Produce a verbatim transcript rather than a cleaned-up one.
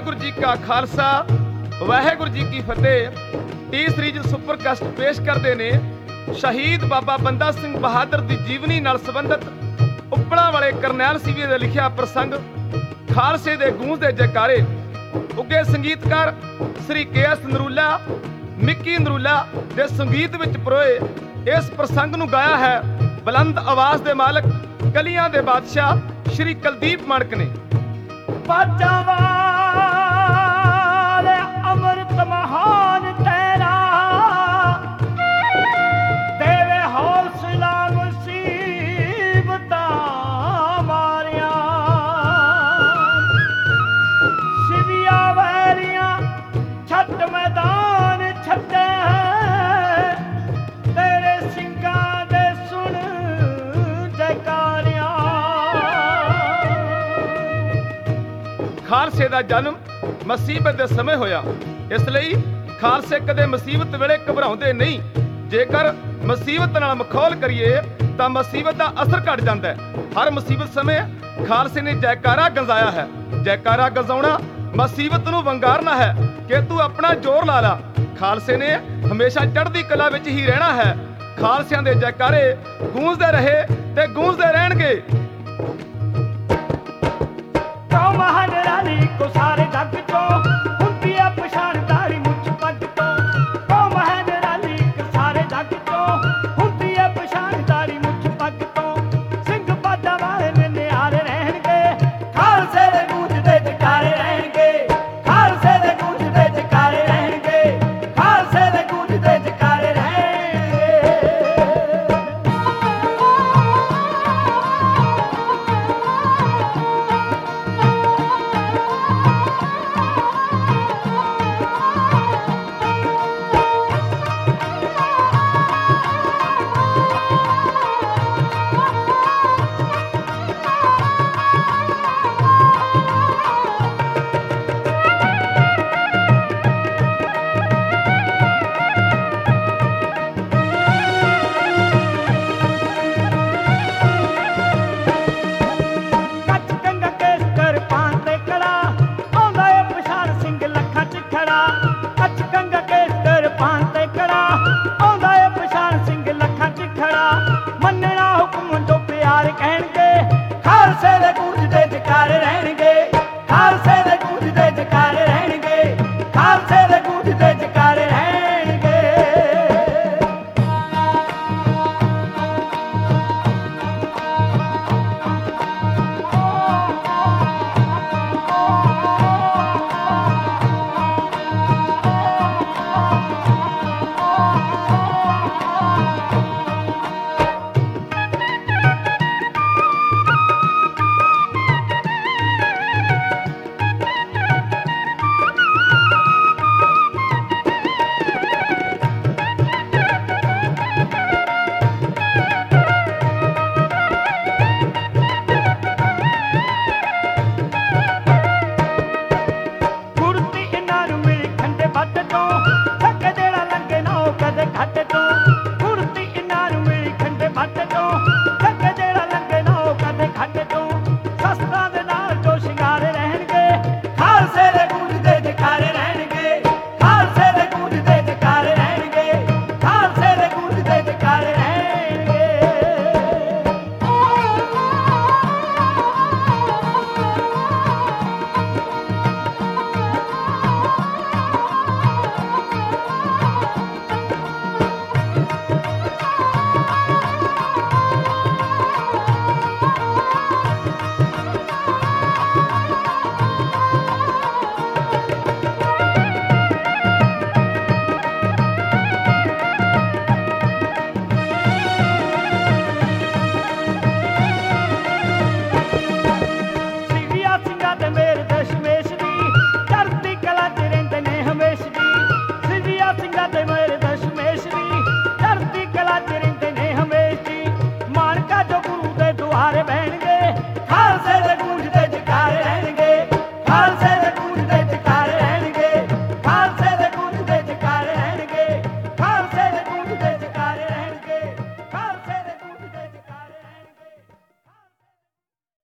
ਵਾਹਿਗੁਰੂ ਜੀ ਕਾ ਖਾਲਸਾ, ਵਾਹਿਗੁਰੂ ਜੀ ਕੀ ਫਤਿਹ। T series super caste ਪੇਸ਼ ਕਰਦੇ ਨੇ ਸ਼ਹੀਦ ਬਾਬਾ ਬੰਦਾ ਸਿੰਘ ਬਹਾਦਰ ਦੀ ਜੀਵਨੀ ਨਾਲ ਸੰਬੰਧਿਤ ਉੱਪਲਾਂ ਵਾਲੇ ਕਰਨੈਲ ਸੀਵੀਏ ਦਾ ਲਿਖਿਆ ਪ੍ਰਸੰਗ ਖਾਲਸੇ ਦੇ ਗੂੰਜਦੇ ਜੈਕਾਰੇ। ਉੱਗੇ ਸੰਗੀਤਕਾਰ ਸ੍ਰੀ ਕੇ ਐਸ ਨਰੂਲਾ, ਮਿੱਕੀ ਨਰੂਲਾ ਦੇ ਸੰਗੀਤ ਵਿੱਚ ਪਰੋਏ ਇਸ ਪ੍ਰਸੰਗ ਨੂੰ ਗਾਇਆ ਹੈ ਬੁਲੰਦ ਆਵਾਜ਼ ਦੇ ਮਾਲਕ, ਕਲੀਆਂ ਦੇ ਬਾਦਸ਼ਾਹ ਸ਼੍ਰੀ ਕੁਲਦੀਪ ਮਾਣਕ ਨੇ। ਬਾਜਾਂ ਵਾਲੇ ਅੰਮ੍ਰਿਤ ਮਹਾਨ ਤੇਰਾ, ਦੇਵੇ ਹੌਸਲਾ ਮੁਸੀਬਤਾਂ ਮਾਰੀਆਂ, ਸਿਵਿਆ ਵੈਰੀਆਂ ਛੱਡ ਮੈਦਾਨ ਛੱਡੇ, ਤੇਰੇ ਸਿੰਘਾਂ ਦੇ ਸੁਣ ਜੈਕਾਰਿਆਂ। ਖਾਲਸੇ ਦਾ ਜਨਮ ਮੁਸੀਬਤ ਦੇ ਸਮੇਂ ਹੋਇਆ, ਇਸ ਲਈ ਖਾਲਸੇ ਕਦੇ ਮੁਸੀਬਤ ਵੇਲੇ ਘਬਰਾਉਂਦੇ ਨਹੀਂ। ਜੇਕਰ ਮੁਸੀਬਤ ਨਾਲ ਮਖੌਲ ਕਰੀਏ ਤਾਂ ਮੁਸੀਬਤ ਦਾ ਅਸਰ ਘਟ ਜਾਂਦਾ ਹੈ। ਹਰ ਮੁਸੀਬਤ ਸਮੇਂ ਖਾਲਸੇ ਨੇ ਜੈਕਾਰਾ ਗੰਜਾਇਆ ਹੈ। ਜੈਕਾਰਾ ਗੰਜਾਉਣਾ ਮੁਸੀਬਤ ਨੂੰ ਵੰਗਾਰਨਾ ਹੈ ਕਿ ਤੂੰ ਆਪਣਾ ਜ਼ੋਰ ਲਾ ਲਾ। ਖਾਲਸੇ ਨੇ ਹਮੇਸ਼ਾ ਚੜ੍ਹਦੀ ਕਲਾ ਵਿੱਚ ਹੀ ਰਹਿਣਾ ਹੈ। ਖਾਲਸਿਆਂ ਦੇ ਜੈਕਾਰੇ ਗੂੰਜਦੇ ਰਹੇ ਤੇ ਗੂੰਜਦੇ ਰਹਿਣਗੇ।